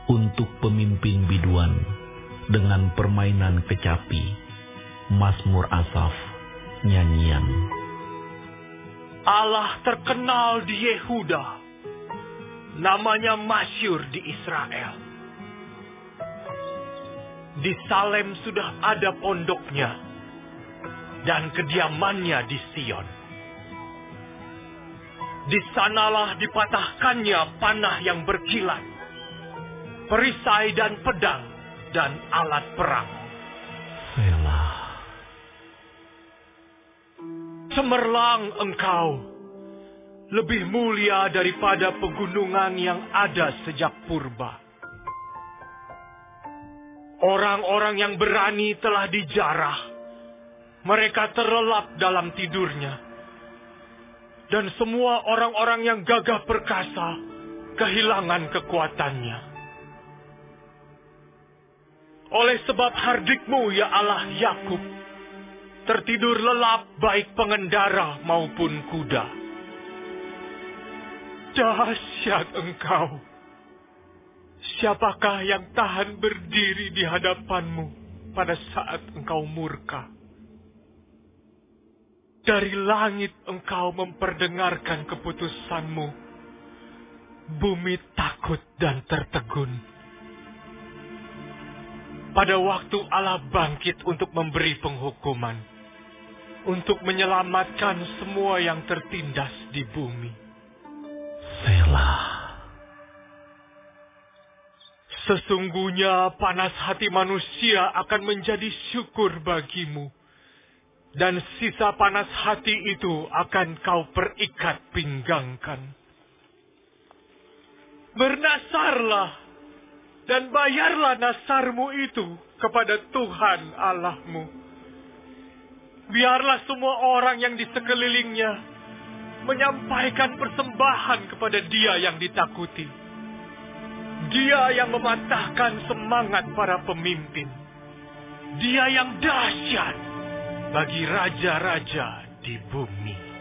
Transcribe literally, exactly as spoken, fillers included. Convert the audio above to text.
untuk pemimpin biduan dengan permainan kecapi, Mazmur Asaf, nyanyian. Allah terkenal di Yehuda, namanya masyhur di Israel. Di Salem sudah ada pondoknya, dan kediamannya di Sion. Di sanalah dipatahkannya panah yang berkilat, perisai dan pedang, dan alat perang. Selah. Cemerlang engkau, lebih mulia daripada pegunungan yang ada sejak purba. Orang-orang yang berani telah dijarah, mereka terlelap dalam tidurnya. Dan semua orang-orang yang gagah perkasa kehilangan kekuatannya. Oleh sebab hardikmu, ya Allah Yakub, tertidur lelap baik pengendara maupun kuda. Dahsyat engkau. Siapakah yang tahan berdiri di hadapanmu pada saat engkau murka? Dari langit engkau memperdengarkan keputusanmu. Bumi takut dan tertegun. Pada waktu Allah bangkit untuk memberi penghukuman, untuk menyelamatkan semua yang tertindas di bumi. Selah. Sesungguhnya panas hati manusia akan menjadi syukur bagimu, dan sisa panas hati itu akan kau perikat pinggangkan. Bernasarlah dan bayarlah nasarmu itu kepada Tuhan Allahmu. Biarlah semua orang yang di sekelilingnya menyampaikan persembahan kepada Dia yang ditakuti. Dia yang mematahkan semangat para pemimpin. Dia yang dahsyat bagi raja-raja di bumi.